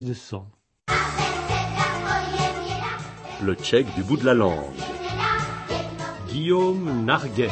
de sang. Le tchèque du bout de la langue. Guillaume Narguet.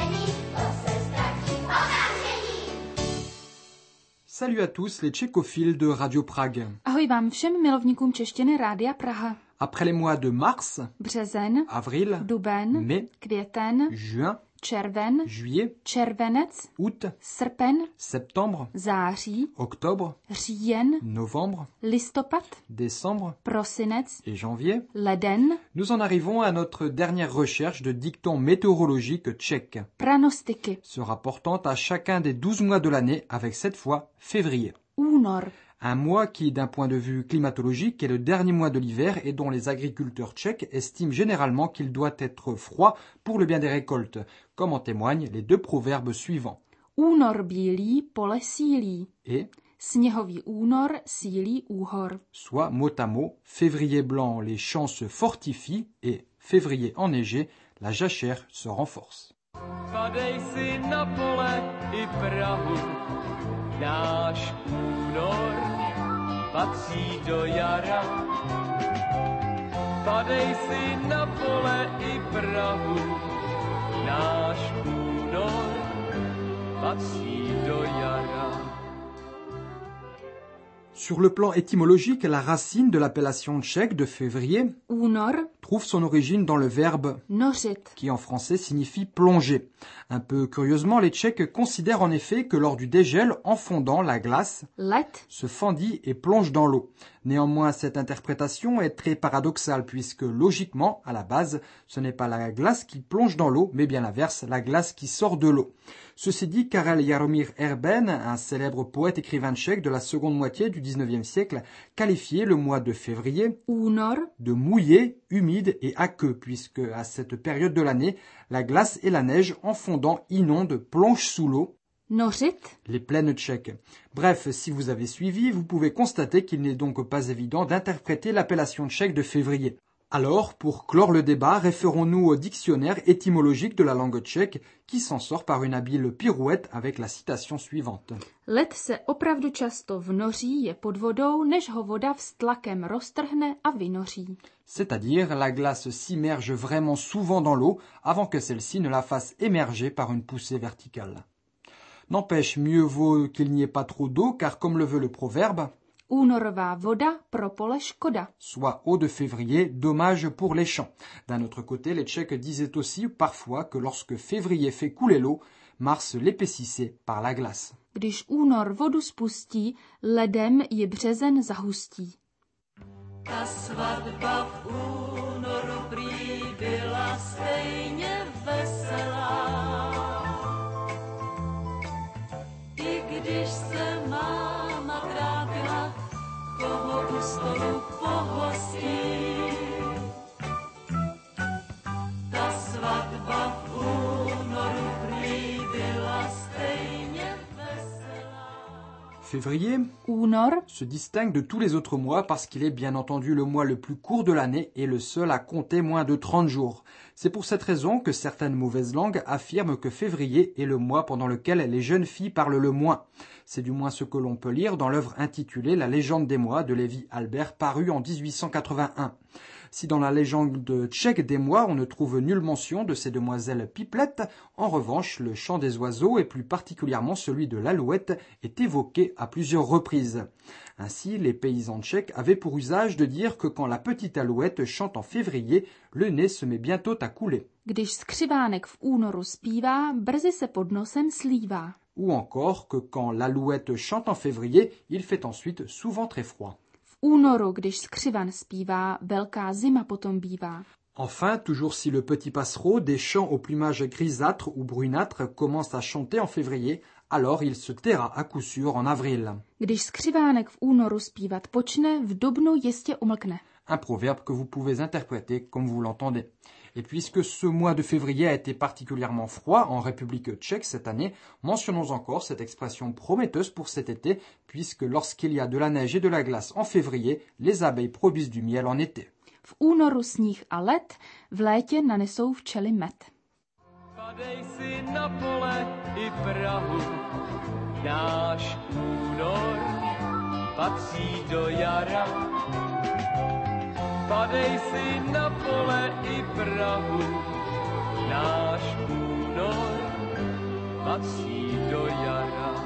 Salut à tous les tchécophiles de Radio Prague. Ahoj vám všem milovníkům češtiny Rádia Praha. Après les mois de mars, Březen, avril, duben, mai, květen, juin, červen, juillet, červenec, août, srpen, septembre, září, octobre, říjen, novembre, listopad, décembre prosinec, et janvier, leden, nous en arrivons à notre dernière recherche de dictons météorologiques tchèques, pranostiky, se rapportant à chacun des 12 mois de l'année avec cette fois février. únor, Un mois qui, d'un point de vue climatologique, est le dernier mois de l'hiver et dont les agriculteurs tchèques estiment généralement qu'il doit être froid pour le bien des récoltes, comme en témoignent les deux proverbes suivants. Únor bílý, pole sílí. Et, Sněhový únor sílí úhor. soit mot à mot, février blanc, les champs se fortifient et février enneigé, la jachère se renforce. Padej si na pole i prahu, náš únor patří do jara. Padej si na pole i prahu, náš únor patří do jara. Sur le plan étymologique, la racine de l'appellation tchèque de février Únor, trouve son origine dans le verbe nořit. qui en français signifie plonger. Un peu curieusement, les Tchèques considèrent en effet que lors du dégel, en fondant, la glace Led, se fendit et plonge dans l'eau. Néanmoins, cette interprétation est très paradoxale puisque, logiquement, à la base, ce n'est pas la glace qui plonge dans l'eau, mais bien l'inverse, la glace qui sort de l'eau. Ceci dit, Karel Jaromír Erben, un célèbre poète écrivain tchèque de la seconde moitié du XIXe siècle, qualifiait le mois de février únor, de mouillé, humide et aqueux, puisque à cette période de l'année, la glace et la neige en fondant inondent, plongent sous l'eau nořit, les plaines tchèques. Bref, si vous avez suivi, vous pouvez constater qu'il n'est donc pas évident d'interpréter l'appellation tchèque de février. Alors, pour clore le débat, référons-nous au dictionnaire étymologique de la langue tchèque qui s'en sort par une habile pirouette avec la citation suivante. Led se opravdu často vnoří, je pod vodou, než ho voda s tlakem roztrhne a vynoří. C'est-à-dire, la glace s'immerge vraiment souvent dans l'eau avant que celle-ci ne la fasse émerger par une poussée verticale. N'empêche, mieux vaut qu'il n'y ait pas trop d'eau, car comme le veut le proverbe, Únorová voda pro pole škoda. soit eau de février, dommage pour les champs. D'un autre côté, les Tchèques disaient aussi parfois que lorsque février fait couler l'eau, Mars l'épaississait par la glace. Když únor vodu spustí, ledem je březen zahustí. Ta svatba v únoru prý byla stejně veselá. I když se máma trápila, koho u stolu pohostí. Ta svatba v únoru prý byla stejně veselá. Février Únor se distingue de tous les autres mois parce qu'il est bien entendu le mois le plus court de l'année et le seul à compter moins de 30 jours. C'est pour cette raison que certaines mauvaises langues affirment que février est le mois pendant lequel les jeunes filles parlent le moins. C'est du moins ce que l'on peut lire dans l'œuvre intitulée La légende des mois de Lévi Albert parue en 1881. Si dans la légende tchèque des mois on ne trouve nulle mention de ces demoiselles pipelettes, en revanche le chant des oiseaux et plus particulièrement celui de l'alouette est évoqué à plusieurs reprises. Ainsi, les paysans tchèques avaient pour usage de dire que quand la petite alouette chante en février, le nez se met bientôt à couler. Když skřivánek v únoru zpívá, brzy se pod nosem slívá. Ou encore que quand l'alouette chante en février, il fait ensuite souvent très froid. V únoru, když skřivan zpívá, velká zima potom bývá. Enfin, toujours si le petit passereau des champs au plumage grisâtre ou brunâtre commence à chanter en février, alors il se taira à coup sûr en avril. Když skřivánek v únoru zpívat počne, v dubnu jistě umlkne. Un proverbe que vous pouvez interpréter comme vous l'entendez. Et puisque ce mois de février a été particulièrement froid en République tchèque cette année, mentionnons encore cette expression prometteuse pour cet été, puisque lorsqu'il y a de la neige et de la glace en février, les abeilles produisent du miel en été. V únoru sníh a led, v létě nanesou včely med. Padej si na pole i prahu, náš únor patří do jara. Padej si na pole i Prahu, náš únor patří do jara.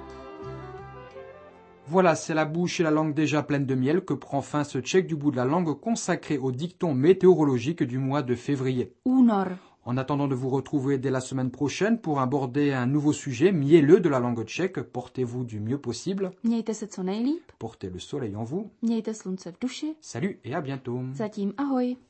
Voilà, c'est la bouche et la langue déjà pleine de miel que prend fin ce check du bout de la langue consacré au dicton météorologique du mois de février. Únor. En attendant de vous retrouver dès la semaine prochaine pour aborder un nouveau sujet mielleux de la langue tchèque, portez-vous du mieux possible. Mějte se co nejlíp, Portez le soleil en vous. mějte slunce v duši. Salut et à bientôt. Zatím ahoj.